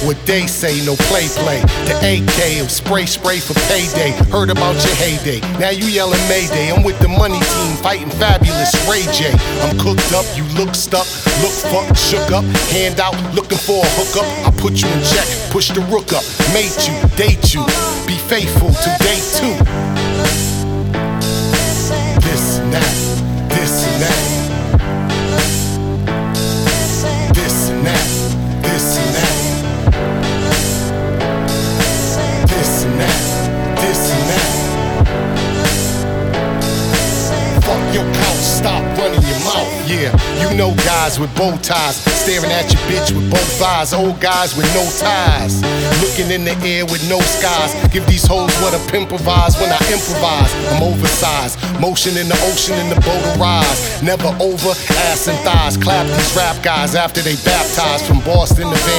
What they say, no play. The AK of spray for payday. Heard about your heyday, now you yelling Mayday. I'm with the money team, fighting fabulous Ray J. I'm cooked up, you look stuck, look fucked, shook up, hand out, looking for a hookup. I put you in check, push the rook up, mate you, date you, be faithful to day 2. This and that, this and that. This and that, this and that. This and that, this and that. Fuck your couch, stop running your mouth. Yeah, you know guys with bow ties, staring at your bitch with both eyes. Old guys with no ties, looking in the air with no skies. Give these hoes what a pimp provides. When I improvise, I'm oversized. Motion in the ocean in the boat of rise. Never over, ass and thighs. Clap these rap guys after they baptized. From Boston to Van